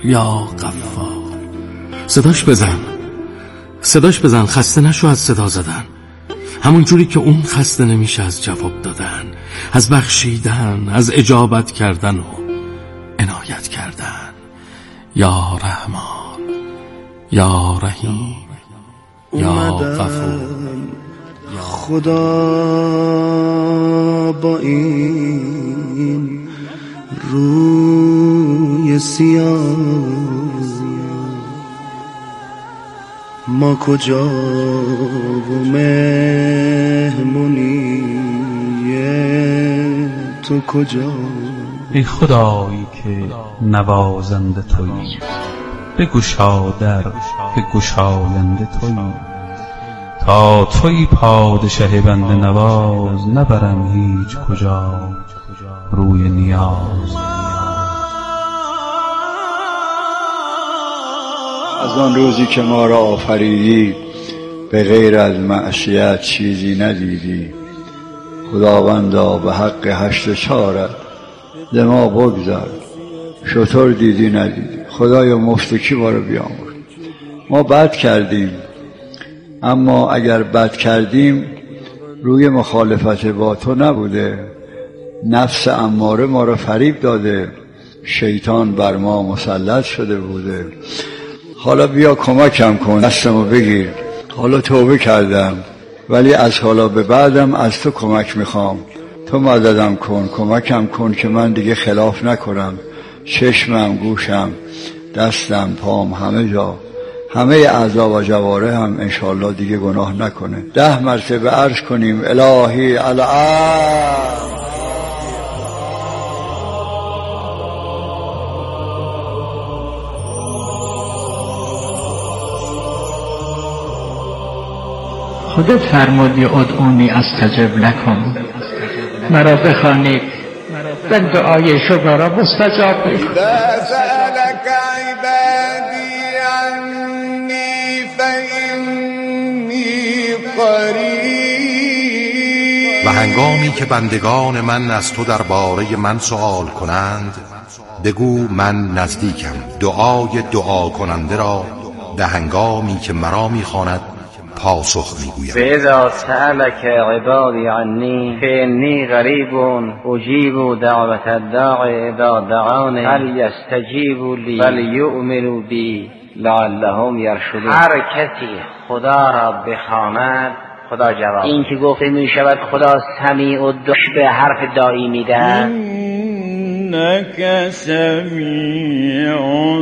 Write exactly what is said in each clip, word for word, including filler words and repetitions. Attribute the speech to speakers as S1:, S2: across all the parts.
S1: یا غفار. صداش بزن، صداش بزن، خسته نشو از صدا زدن، همون جوری که اون خسته نمیشه از جواب دادن، از بخشیدن، از اجابت کردن و عنایت کردن. یا رحمان، یا رحیم، یا غفور.
S2: خدا با این روی سیاه ما کجا و مهمونی تو کجا؟
S3: ای خدایی که نوازنده تویی، بگشا در که گشاینده تویی. تا تویی پادشه بنده نواز، نبرم هیچ کجا روی نیاز.
S4: از آن روزی که ما را آفریدی به غیر از معصیت چیزی ندیدی. خداوندا به حق هشت چارت ز ما بگذر، شطور دیدی ندیدی. خدایا مفت کی ما رو بیامرز. ما بد کردیم، اما اگر بد کردیم روی مخالفت با تو نبوده، نفس اماره ما رو فریب داده، شیطان بر ما مسلط شده بوده. حالا بیا کمکم کن، دستمو بگیر. حالا توبه کردم، ولی از حالا به بعدم از تو کمک میخوام. تو مددم کن، کمکم کن که من دیگه خلاف نکنم. چشمم، گوشم، دستم، پام، همه جا، همه اعضا و جواره هم انشاءالله دیگه گناه نکنه. ده مرتبه عرض کنیم الهی العالم.
S5: خودت فرمودی ادعونی استجب لکم، مرا بخوانید و دعای شما را مستجاب بکنید.
S6: سألك عبادی عنی فإنی قریب.
S7: و هنگامی که بندگان من از تو درباره من سؤال کنند، بگو من نزدیکم. دعای دعا کننده را به هنگامی که مرا میخواند پاسخ میگویم.
S8: فاذا سألك عبادی عنی فإنی قریب اجیب دعوت الداع اذا دعانی فلیستجیبوا لی ولیؤمنوا بی لعلهم یرشدون. هر کسی خدا را بخواند خدا جواب. این که گفته می شود خدا سمیع و دعا به حرف داعی میدهد.
S6: انک سمیع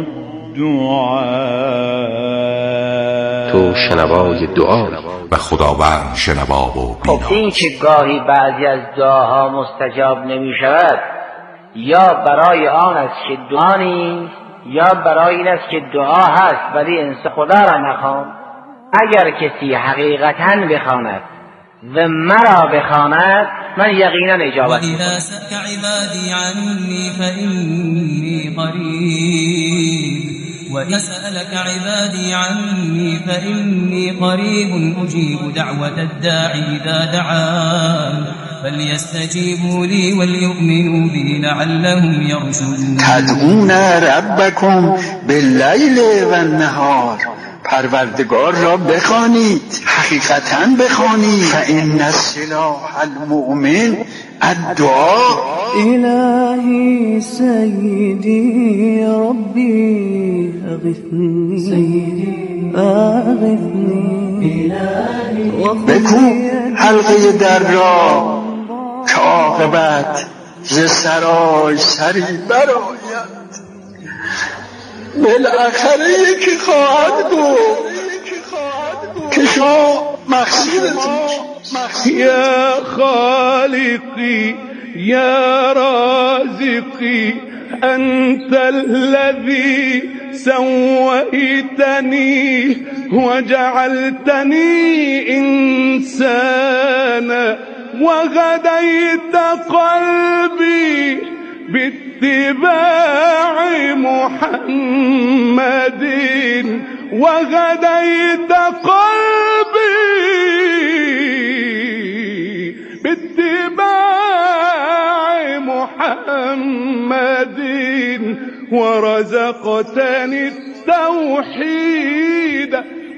S9: تو شنوای دعا
S7: و خداوند شنوا و بینا.
S8: خب این که گاهی بعضی از دعاها مستجاب نمی شود، یا برای آن است که دعا نیست، یا برای این است که دعا هست ولی انسان خدا را نخواند. اگر کسی حقیقتاً بخواند و مرا بخواند من یقینا اجابت میکنم.
S10: وَإِذَا سَأَلَكَ عِبَادِي عَنِّي فَإِنِّي قَرِيبٌ وَإِذَا سَأَلَكَ عِبَادِي عَنِّي فَإِنِّي قَرِيبٌ أُجِيبُ دَعْوَةَ الدَّاعِ إِذَا دَعَانِ فَلْيَسْتَجِيبُوا لِي وَلْيُؤْمِنُوا بِي لَعَلَّهُمْ يَرْشُدُونَ.
S11: تدعون ربکم باللیل و النهار، پروردگار را بخوانید، حقیقتاً بخوانید. فإن سلاح المؤمن الدعاء.
S2: الهی سیدی ربی اغثنی، سیدی اغثنی.
S11: بکو حلقه در را که عاقبت ز سرای سری برآید. بالاخره یکی خواهد بود که شما مقصودتون.
S6: یا خالقی یا رازقی انت الذی سویتنی وجعلتنی انسانا وغدیت قلبی باتباع محمد وغديت قلبي باتباع محمد ورزقتني التوحيد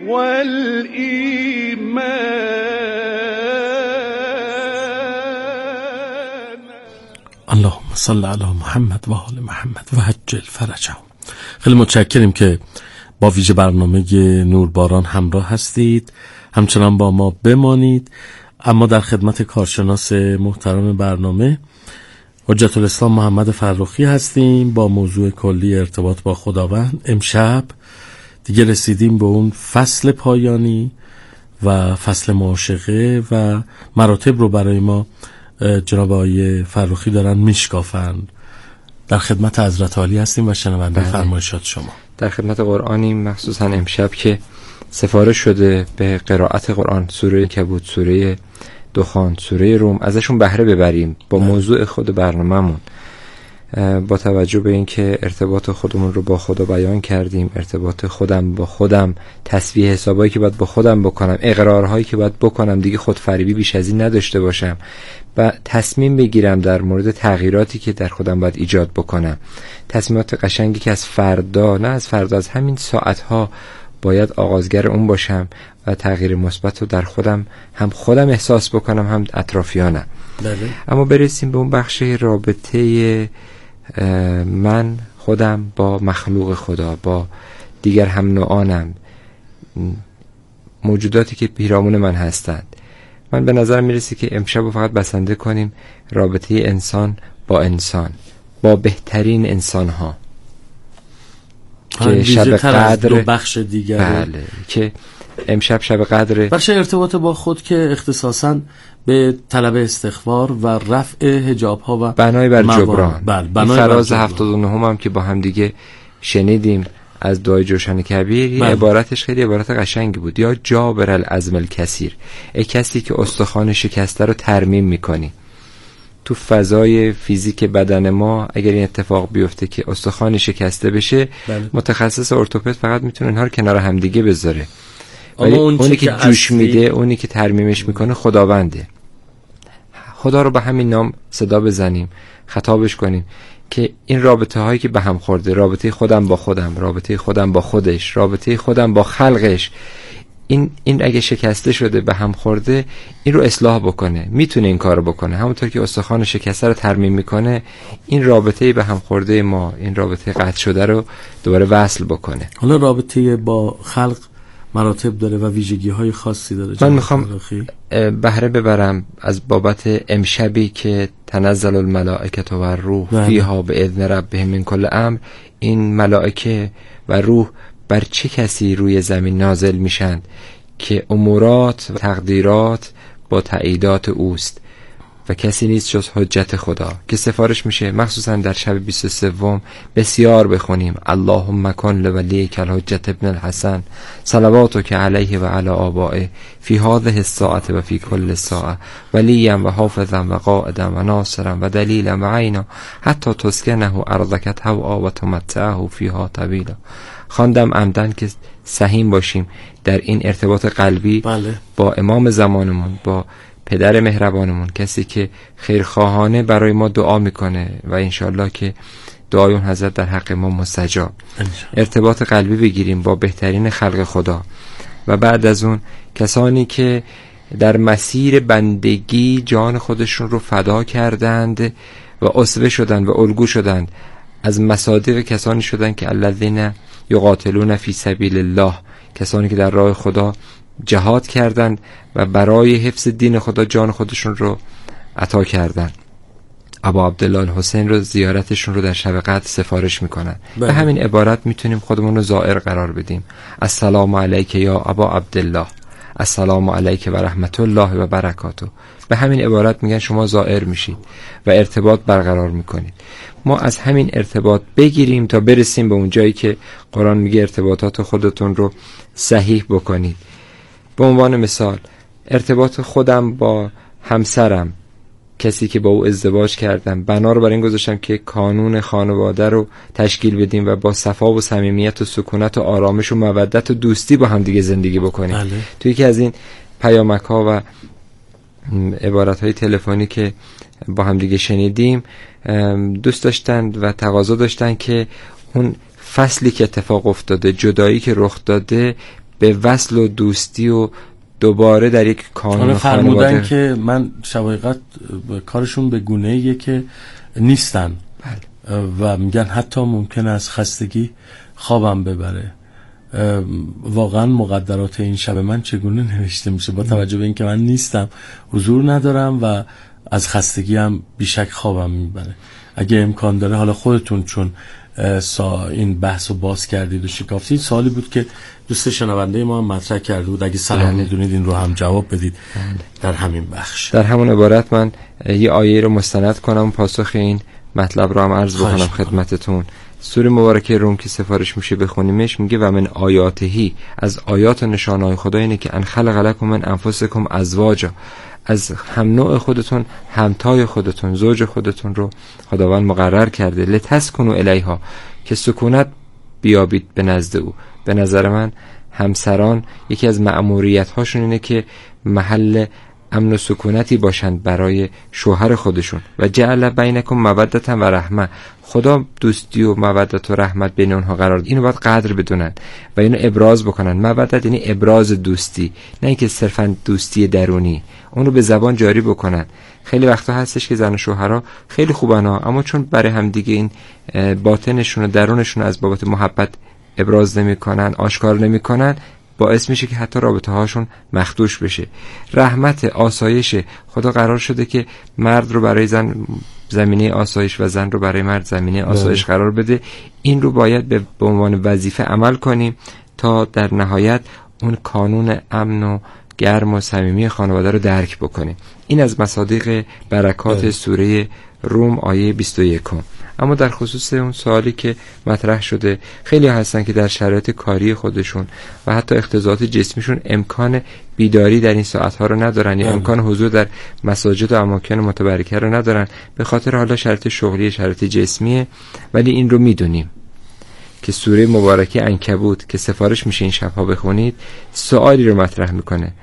S6: والإيمان.
S1: اللهم صل علی محمد و آل محمد و عجل فرجهم. خیلی متشکریم که با ویژه برنامه نورباران همراه هستید، همچنان با ما بمانید. اما در خدمت کارشناس محترم برنامه حجت الاسلام محمد فرخی هستیم با موضوع کلی ارتباط با خداوند. امشب دیگه رسیدیم به اون فصل پایانی و فصل معاشقه و مراتب رو برای ما جناب آقای فرخی دارن میشکافند. در خدمت حضرت عالی هستیم و شنونده فرمایشات شما.
S9: در خدمت قرآنیم، مخصوصا امشب که سفارش شده به قرائت قرآن، سوره کبوت، سوره دخان، سوره روم، ازشون بهره ببریم با موضوع خود برنامه‌مون. با توجه به اینکه ارتباط خودمون رو با خدا بیان کردیم، ارتباط خودم با خودم، تسبیح حسابایی که باید با خودم بکنم، اقرارهایی که باید بکنم، دیگه خودفریبی بیش از این نداشته باشم و تصمیم بگیرم در مورد تغییراتی که در خودم باید ایجاد بکنم. تصمیمات قشنگی که از فردا، نه از فردا، از همین ساعتها باید آغازگر اون باشم و تغییر مثبت رو در خودم، هم خودم احساس بکنم هم اطرافیانم. بله. اما برسیم به اون بخش رابطه من خودم با مخلوق خدا، با دیگر هم نوعانم، موجوداتی که پیرامون من هستند. من به نظر میرسه که امشب رو فقط بسنده کنیم رابطه انسان با انسان، با بهترین انسان ها که شب قدر
S1: دو بخش دیگر.
S9: بله، که امشب شب قدر،
S1: بخش ارتباط با خود که اختصاصاً به طلب استغفار و رفع حجاب ها و
S9: بنای بر جبران.
S1: بله،
S9: بنای فراز هفتاد و نهم هم که با هم دیگه شنیدیم از دعای جوشن کبیر. بله. عبارتش خیلی عبارت قشنگی بود، یا جابر العظم الکثیر، ای کسی که استخوان شکسته رو ترمیم میکنی. تو فضای فیزیک بدن ما اگر این اتفاق بیفته که استخوان شکسته بشه، بله، متخصص ارتوپد فقط میتونه اینها رو کنار هم دیگه بذاره. ولی اونی که جوش میده، اونی که ترمیمش میکنه خداونده. خدا رو به همین نام صدا بزنیم، خطابش کنیم که این رابطه هایی که به هم خورده، رابطه خودم با خودم، رابطه خودم با خودش، رابطه خودم با خلقش، این این اگه شکسته شده، به هم خورده، این رو اصلاح بکنه. میتونه این کارو بکنه. همونطور که استخوان شکسته رو ترمیم میکنه، این رابطه به هم خورده ما، این رابطه قطع شده رو دوباره وصل بکنه.
S1: حالا رابطه با خلق مراتب داره و ویژگی های خاصی داره.
S9: من میخوام بهره ببرم از بابت امشبی که تنزل الملائکه و روح فیها به اذن ربهم من کل امر. این ملائکه و روح بر چه کسی روی زمین نازل میشن که امورات و تقدیرات با تأییدات اوست و کسی نیست جز حجت خدا، که سفارش میشه مخصوصا در شب بیست و سه بسیار بخونیم اللهم کن لولیک الحجت ابن الحسن صلواتک علیه و علی آبائه فی هذه الساعه و فی کل ساعه ولیا و حافظا و قائدا و ناصرا و دلیلا و عینا حتی تسکنه ارضک طوعا و تمتعه فیها طویلا. خواندم عمدن که سهیم باشیم در این ارتباط قلبی. بله. با امام زمانمون، با پدر مهربانمون، کسی که خیرخواهانه برای ما دعا میکنه و انشالله که دعای اون حضرت در حق ما مستجاب. ارتباط قلبی بگیریم با بهترین خلق خدا و بعد از اون کسانی که در مسیر بندگی جان خودشون رو فدا کردند و اسوه شدند و الگو شدند، از مصادیق کسانی شدند که الذین یقاتلون فی سبیل الله، کسانی که در راه خدا جهاد کردند و برای حفظ دین خدا جان خودشون رو عطا کردند. ابا عبدالله الحسین رو زیارتشون رو در شب قدر سفارش میکنن. به همین عبارت میتونیم خودمون رو زائر قرار بدیم. السلام علیک یا ابا عبدالله، السلام علیک و رحمت الله و برکاته. به همین عبارت میگن شما زائر میشید و ارتباط برقرار میکنید. ما از همین ارتباط بگیریم تا برسیم به اون جایی که قرآن میگه ارتباطات خودتون رو صحیح بکنید. به عنوان مثال ارتباط خودم با همسرم، کسی که با او ازدواج کردم، بنا رو برای این گذاشتم که کانون خانواده رو تشکیل بدیم و با صفا و صمیمیت و سکونت و آرامش و مودت و دوستی با هم دیگه زندگی بکنیم. بله. توی که از این پیامک ها و عبارت های تلفنی که با هم دیگه شنیدیم، دوست داشتند و تقاضا داشتند که اون فصلی که اتفاق افتاده، جدایی که رخ داده، به وصل و دوستی و دوباره در یک کانون
S1: خانواده که من شبایقت کارشون به گونه‌ایه که نیستن. بله. و میگن حتی ممکن است خستگی خوابم ببره. واقعا مقدرات این شب من چگونه نوشته میشه با توجه به اینکه من نیستم، حضور ندارم و از خستگی هم بیشک خوابم میبره. اگه امکان داره حالا خودتون چون سا این بحث رو باز کردید و شکافتید، سوالی بود که دوست شنونده ما هم مطرح کرده بود، اگه سلام میدونید این رو هم جواب بدید در همین بخش.
S9: در همون عبارت من یه آیه رو مستند کنم، پاسخ این مطلب رو هم عرض بکنم خدمتتون. سوره مبارکه روم که سفارش میشه بخونیمش، میگه و من آیاتهی، از آیات و نشانهای خدا اینه که ان خلق لکم من انفسکم ازواجا، از هم نوع خودتون، همتای خودتون، زوج خودتون رو خداوند مقرر کرده. لتسکنوا الیها، که سکونت بیابید به نزد او. به نظر من همسران یکی از مأموریت هاشون اینه که محل امن و سکونتی باشند برای شوهر خودشون. و جعل بینکم مودة و رحمه، خدا دوستی و مودت و رحمت بین اونها قرار داد. اینو باید قدر بدونن و اینو ابراز بکنن. مودت یعنی ابراز دوستی، نه اینکه صرفا دوستی درونی، اونو به زبان جاری بکنن. خیلی وقتا هستش که زن و شوهرها خیلی خوبن ها، اما چون برای هم دیگه این باطنشون و درونشون از بابت محبت ابراز نمیکنن، آشکار نمیکنن، باعث میشه که حتی رابطه هاشون مخدوش بشه. رحمت، آسایش، خدا قرار شده که مرد رو برای زن زمینه آسایش و زن رو برای مرد زمینه آسایش قرار بده. این رو باید به عنوان وظیفه عمل کنیم تا در نهایت اون کانون امن و گرم و صمیمی خانواده رو درک بکنیم. این از مصادیق برکات سوره روم آیه بیست و یک. اما در خصوص اون سوالی که مطرح شده، خیلی هستن که در شرایط کاری خودشون و حتی اختزاعات جسمیشون امکان بیداری در این ساعتها رو ندارن یا امکان حضور در مساجد و اماکن متبرکه رو ندارن، به خاطر حالا شرایط شغلی، شرایط جسمیه. ولی این رو میدونیم که سوره مبارکه عنکبوت که سفارش میشه این شبها بخونید، سوالی رو مطرح میکنه: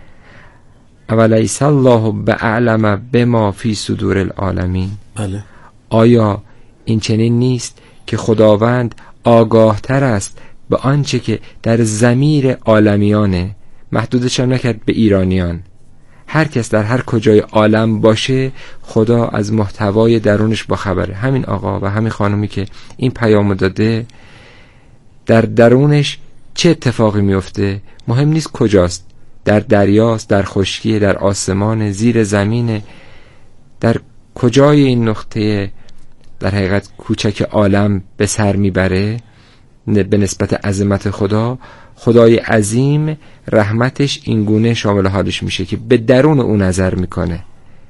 S9: اولیس الله باعلم بما فی صدور العالمین.
S1: بله.
S9: آیا این چنین نیست که خداوند آگاه تر است به آنچه که در ضمیر عالمیانه؟ محدودش هم نکرد به ایرانیان، هر کس در هر کجای عالم باشه خدا از محتوای درونش با خبره. همین آقا و همین خانمی که این پیامو داده، در درونش چه اتفاقی میفته مهم نیست کجاست، در دریاست، در خشکی، در آسمان، زیر زمین، در کجای این نقطه در حقیقت کوچک عالم به سر میبره به نسبت عظمت خدا. خدای عظیم رحمتش اینگونه شامل حالش میشه که به درون اون نظر میکنه.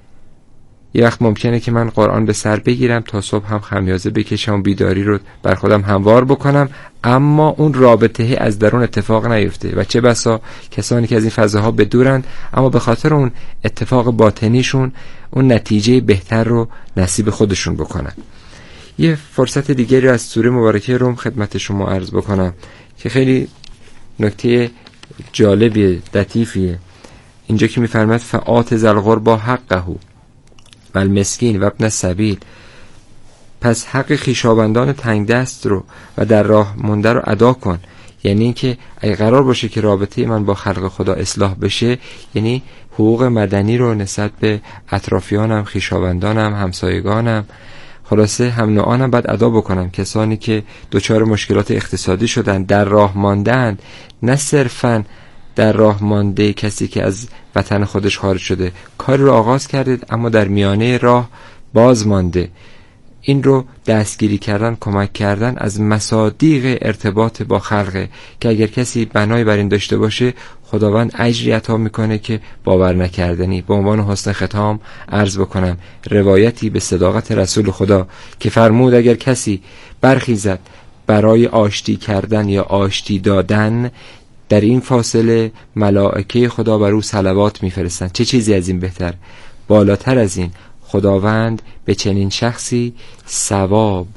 S9: یه وقت ممکنه که من قرآن به سر بگیرم تا صبح هم خمیازه بکشم و بیداری رو بر خودم هموار بکنم، اما اون رابطه از درون اتفاق نیفته. و چه بسا کسانی که از این فضاها بدورند اما به خاطر اون اتفاق باطنیشون اون نتیجه بهتر رو نصیب خودشون بکنن. یه فرصت دیگری از سوره مبارکه روم خدمت شما عرض بکنم که خیلی نکته جالبیه، لطیفیه. اینجا که میفرماد فآت ذی القربی حقه و المسکین و ابن السبیل، پس حق خویشاوندان تنگ دست رو و در راه مونده رو ادا کن. یعنی اینکه اگه قرار باشه که رابطه من با خلق خدا اصلاح بشه، یعنی حقوق مدنی رو نسبت به اطرافیانم، خویشاوندانم، همسایگانم، خلاصه هم نوعانم باید ادا بکنم. کسانی که دچار مشکلات اقتصادی شدن، در راه ماندن، نه صرفاً در راه مانده کسی که از وطن خودش خارج شده، کاری رو آغاز کردید اما در میانه راه باز مانده، این رو دستگیری کردن، کمک کردن از مصادیق ارتباط با خلقه که اگر کسی بنای بر این داشته باشه خداوند اجری عطا میکنه که باور نکردنی. به عنوان حسن ختام عرض بکنم روایتی به صداقت رسول خدا که فرمود اگر کسی برخیزد برای آشتی کردن یا آشتی دادن، در این فاصله ملائکه خدا بر او صلوات میفرستند. چه چیزی از این بهتر؟ بالاتر از این خداوند به چنین شخصی ثواب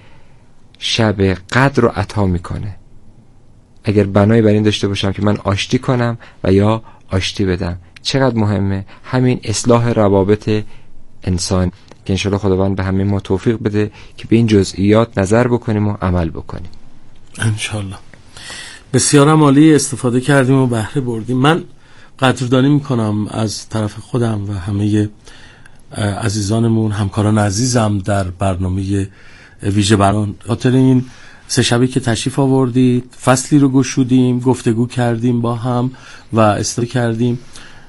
S9: شب قدر رو عطا میکنه. اگر بنای بر این داشته باشم که من آشتی کنم و یا آشتی بدم، چقدر مهمه همین اصلاح روابط انسان که انشاءالله خداوند به همه ما توفیق بده که به این جزئیات نظر بکنیم و عمل بکنیم
S1: انشاءالله. بسیار عالی، استفاده کردیم و بهره بردیم. من قدردانی میکنم از طرف خودم و همه عزیزانمون، همکاران عزیزم در برنامه ویژه بران، خاطر این سه شبی که تشریف آوردید، فصلی رو گشودیم، گفتگو کردیم با هم و استفاده کردیم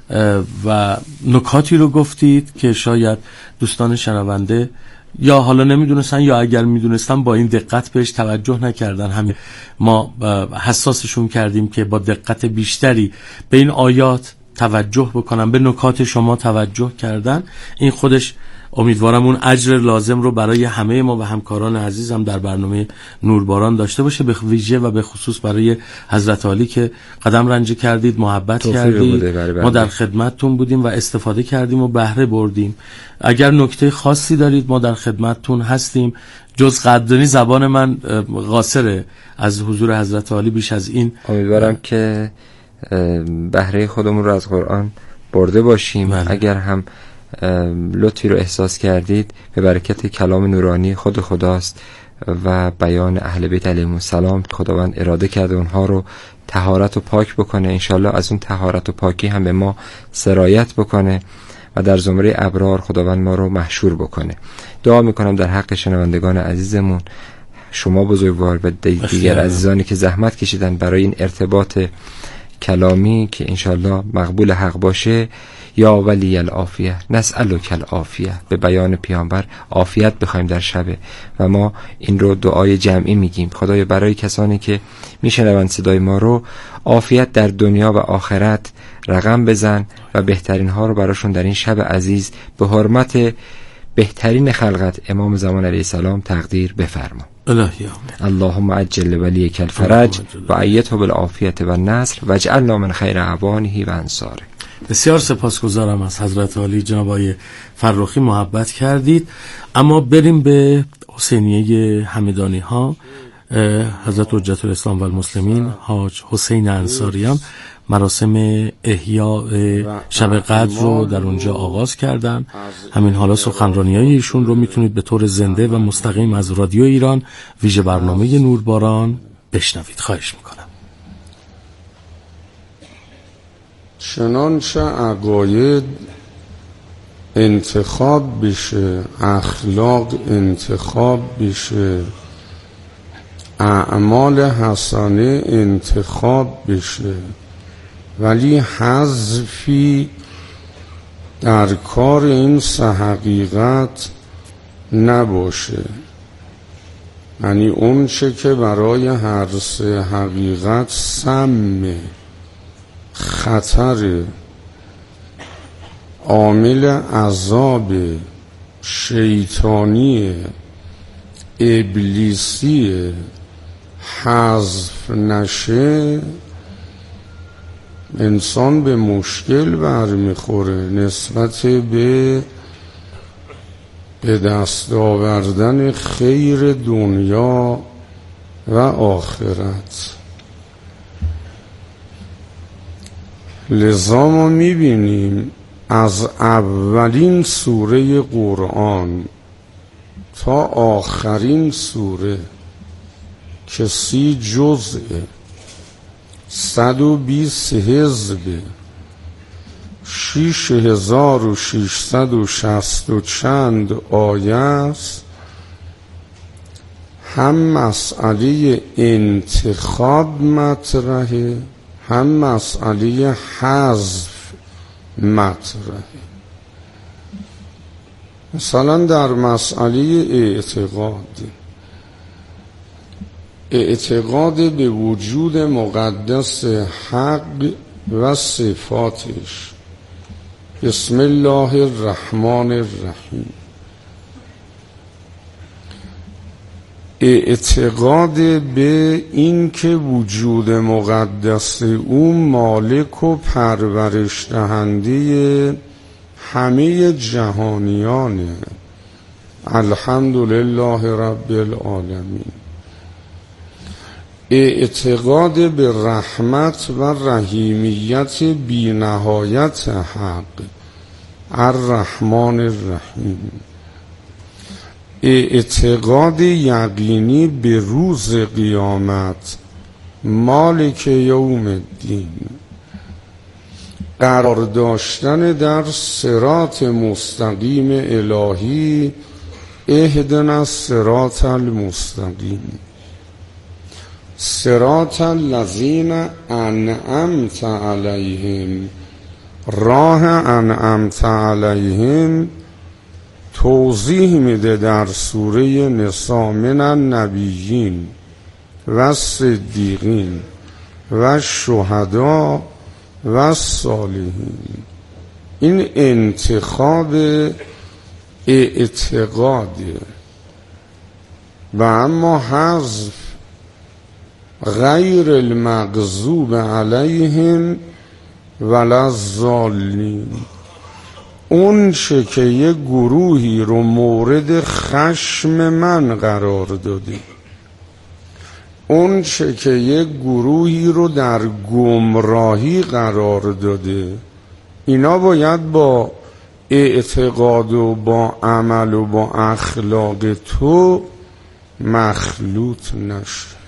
S1: و نکاتی رو گفتید که شاید دوستان شنونده یا حالا نمیدونستن یا اگر میدونستن با این دقت بهش توجه نکردن. همین ما حساسشون کردیم که با دقت بیشتری به این آیات توجه بکنن، به نکات شما توجه کردن. این خودش امیدوارم اون اجر لازم رو برای همه ما و همکاران عزیزم در برنامه نورباران داشته باشه، به ویژه و به خصوص برای حضرت عالی که قدم رنجه کردید، محبت کردید، ما در خدمتتون بودیم و استفاده کردیم و بهره بردیم. اگر نکته خاصی دارید ما در خدمتتون هستیم. جز قدردانی زبان من قاصره از حضور حضرت عالی، بیش از این
S9: امیدوارم که بهره خودمون رو از قرآن برده باشیم. بله. اگر هم لطفی رو احساس کردید به برکت کلام نورانی خود خداست و بیان اهل بیت علیهم السلام، خداوند اراده کرده اونها رو طهارت و پاک بکنه. انشالله از اون طهارت و پاکی هم به ما سرایت بکنه و در زمره ابرار خداوند ما رو محشور بکنه. دعا میکنم در حق شنوندگان عزیزمون، شما بزرگوار و دیگر عزیزانی که زحمت کشیدن برای این ارتباط کلامی که انشالله مقبول حق باشه. یا ولی العافیه نسألک العافیه، به بیان پیامبر عافیت بخوایم در شب و ما این رو دعای جمعی میگیم. خدایا برای کسانی که میشنوند صدای ما رو، عافیت در دنیا و آخرت رقم بزن و بهترین ها رو براشون در این شب عزیز به حرمت بهترین خلقت امام زمان علیه السلام تقدیر بفرما.
S1: الهی
S9: اللهم عجل ولیک الفرج و ایته بالعافیت و النصر و اجعلنا من خیر اعوانه و انصاره.
S1: بسیار سپاسگزارم از حضرت عالی جناب آقای فرخی، محبت کردید. اما بریم به حسینیه همدانی ها. حضرت حجت الاسلام و المسلمین حاج حسین انصاریان مراسم احیاء شب قدر رو در اونجا آغاز کردن. همین حالا سخنرانی‌های ایشون رو میتونید به طور زنده و مستقیم از رادیو ایران ویژه برنامه نورباران بشنوید. خواهش میکنم.
S12: چنانچه عقاید انتخاب بشه، اخلاق انتخاب بشه، اعمال حسنه انتخاب بشه، ولی حذفی در کار این سه حقیقت نباشه. یعنی اون چه که برای هر سه حقیقت سمه، خطر، عامل عذاب شیطانی ابلیسی حذف نشه، انسان به مشکل برمیخوره نسبت به به دست آوردن خیر دنیا و آخرت. لذا ما میبینیم از اولین سوره قرآن تا آخرین سوره که سی جزء، صد و بیست حزب، شیش هزار و ششصد و شصت و چند آیه است، هم مسئله انتخاب مطرحه، هم مسئله حذف مطرحه. مثلا در مسئله اعتقاد، اعتقاد به وجود مقدس حق و صفاتش. بسم الله الرحمن الرحیم. اعتقاد به این که وجود مقدس او مالک و پرورش دهنده همه جهانیانه. الحمدلله رب العالمین. اعتقاد به رحمت و رحیمیت بی نهایت حق. الرحمن الرحیم. اعتقاد یقینی به روز قیامت، مالک یوم الدین، قرار داشتن در صراط مستقیم الهی، اهدنا الصراط المستقیم، صراط الذین انعمت علیهم، راه انعمت علیهم توضیح میده در سوره نساء، من النبیین و صدیقین و شهدا و صالحین. این انتخاب اعتقاده. و اما حذف غیر المغضوب علیهم ولا الضالین، اون چه که یه گروهی رو مورد خشم من قرار داده، اون چه که یه گروهی رو در گمراهی قرار داده، اینا باید با اعتقاد و با عمل و با اخلاق تو مخلوط نشه.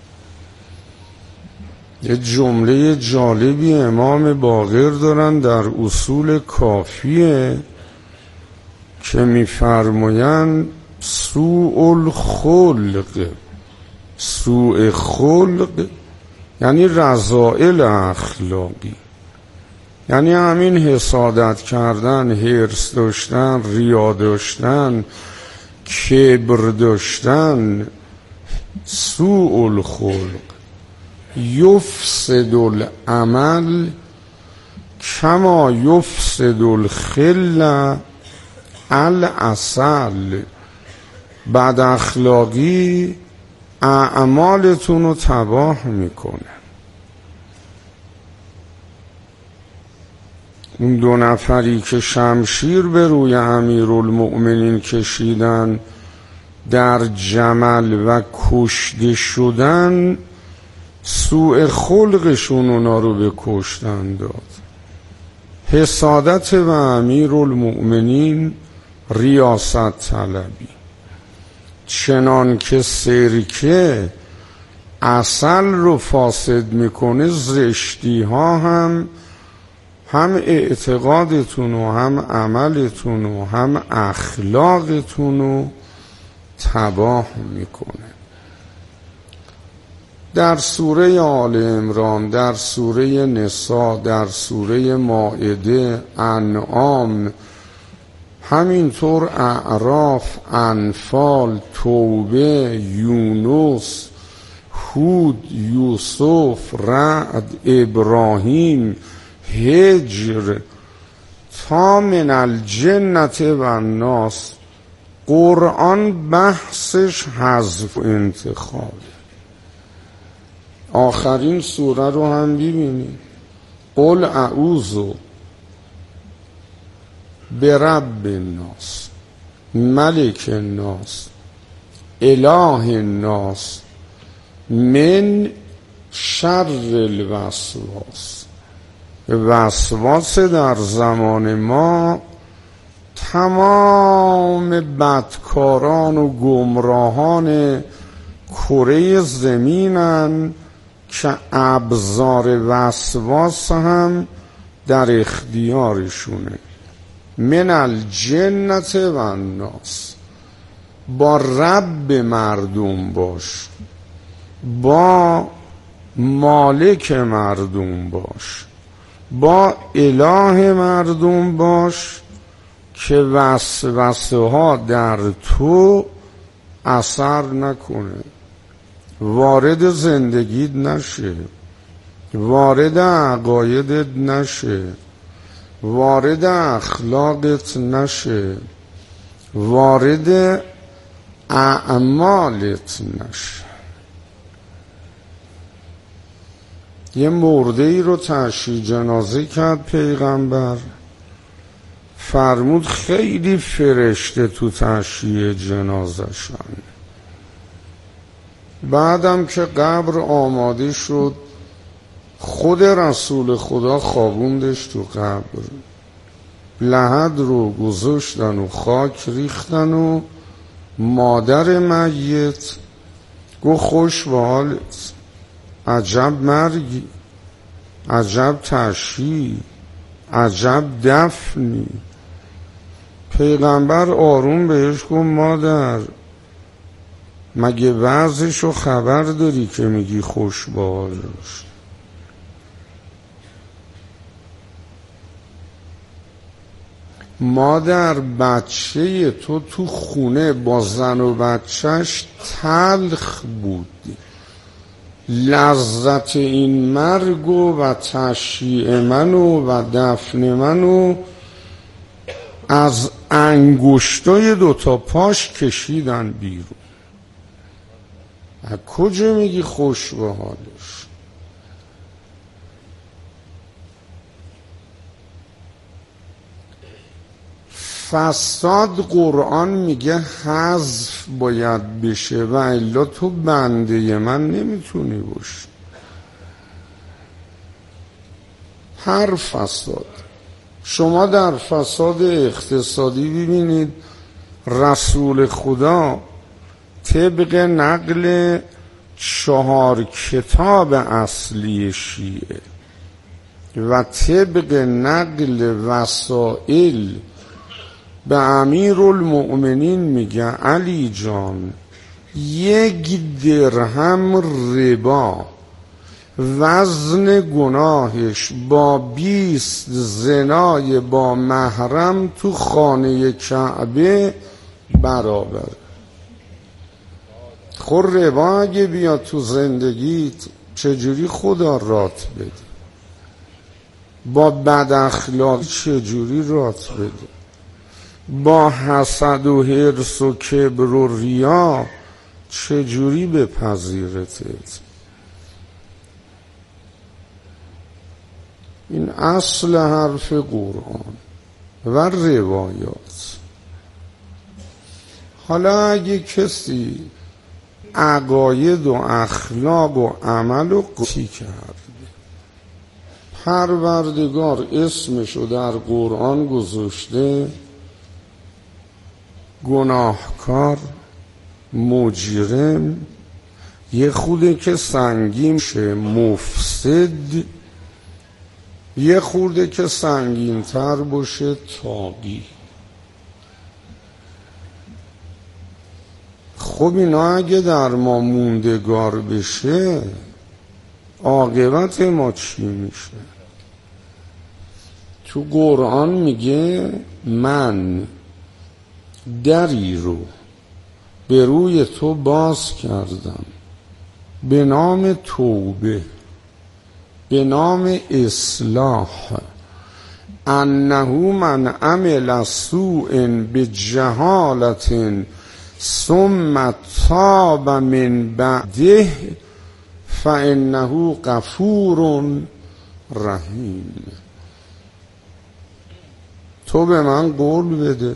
S12: یه جمله جالبی امام باقر دارن در اصول کافیه که میفرمایند سوء الخلق، سوء خلق یعنی رذائل اخلاقی، یعنی همین حسادت کردن، حرص داشتن، ریا داشتن، کبر داشتن. سوء الخلق یفسد العمل کما یفسد الخل العسل. بد اخلاقی اعمالتون رو تباه میکنه. اون دو نفری که شمشیر به روی امیرالمؤمنین کشیدن در جمل و کشته شدن، سوء خلقشون اونا رو به کشتن داد. حسادت و امیرالمؤمنین ریاست طلبی. چنان که سرکه عسل رو فاسد میکنه، زشتی ها هم هم اعتقادتون و هم عملتون و هم اخلاقتون رو تباه میکنه. در سوره آل عمران، در سوره نساء، در سوره مائده، انعام، همینطور اعراف، انفال، توبه، یونس، هود، یوسف، رعد، ابراهیم، هجر تا من الجنت و الناس، قرآن بحثش حذف و انتخاب. آخرین سوره رو هم ببینید، قل اعوذ برب الناس ملک الناس اله الناس من شر الوسواس. وسواس در زمان ما تمام بدکاران و گمراهان کره زمینن که ابزار وسواس هم در اختیارشونه. من الجنت و الناس. با رب مردم باش، با مالک مردم باش، با اله مردم باش که وسوسه ها در تو اثر نکنه، وارد زندگیت نشه، وارد عقایدت نشه، وارد اخلاقت نشه، وارد اعمالت نشه. یه مرده ای رو تشییع جنازه کرد پیغمبر، فرمود خیلی فرشته تو تشییع جنازه شن. بعدم که قبر آماده شد، خود رسول خدا خوابوندش تو قبر. لحد رو گذاشتن و خاک ریختن و مادر میت گو خوش به حالت، عجب مرگی، عجب تشییع، عجب دفنی. پیغمبر آروم بهش گفت مادر مگه وضعشو خبر داری که میگی خوش به حالش؟ مادر بچه تو تو خونه با زن و بچهش تلخ بود، لذت این مرگ و تشییع منو و دفن منو از انگشتای دوتا پاش کشیدن بیرون. از کجا میگی خوش به حالش؟ فساد قرآن میگه حذف باید بشه و الا تو بنده من نمیتونی باشی. هر فساد، شما در فساد اقتصادی ببینید رسول خدا طبق نقل چهار کتاب اصلی شیعه و طبق نقل وسائل به امیرالمؤمنین میگه علی جان یک درهم ربا وزن گناهش با بیست زنای با محرم تو خانه کعبه برابر. خور ربا اگه بیاد تو زندگیت چجوری خدا رات بده؟ با بد اخلاق چجوری رات بده؟ با حسد و حرص و کبر و ریا چجوری بپذیرتت؟ این اصل حرف قرآن و روایات. حالا اگه کسی عقاید و اخلاق و عمل و قطعی کرد، پروردگار اسمشو در قرآن گذاشته گناهکار، مجرم، یه خوده که سنگین شه مفسد، یه خورده که سنگین تر باشه طاغی. خب اینا اگه در ما موندگار بشه عاقبت ما چی میشه؟ تو قرآن میگه من دری رو به روی تو باز کردم به نام توبه، به نام اصلاح، انه من عمل سوء بجهالت ثم تاب من بعده فانه غفور رحیم. تو به من قول بده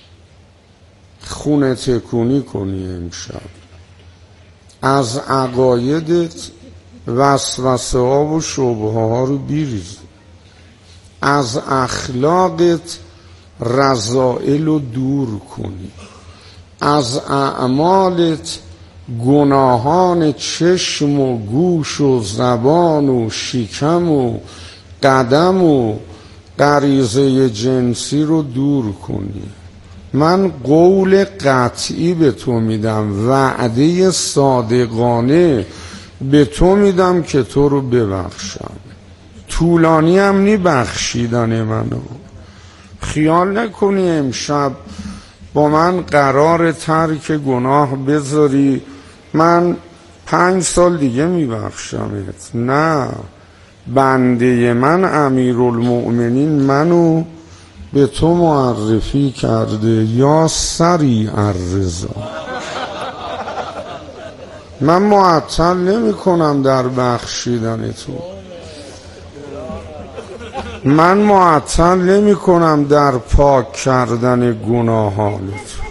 S12: خونه تکونی کنی امشب، از عقایدت وسوسه ها و شبهه ها رو بیریز، از اخلاقت رذائل رو دور کنی، از اعمالت گناهان چشم و گوش و زبان و شکم و قدم و غریزه جنسی رو دور کنی. من قول قطعی به تو میدم، وعده صادقانه به تو میدم که تو رو ببخشم. طولانی هم نی بخشیدن منو. خیال نکنی امشب با من قرار ترک گناه بذاری من پنج سال دیگه میبخشمت. نه، بنده من امیرالمؤمنین منو به تو معرفی کرده یا سریع الرضا. من معطل نمی کنم در بخشیدن تو، من معطل نمی کنم در پاک کردن گناهان تو.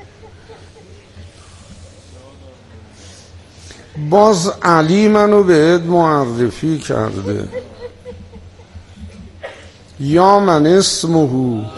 S12: باز علی منو بهت معرفی کرده، یا من اسمه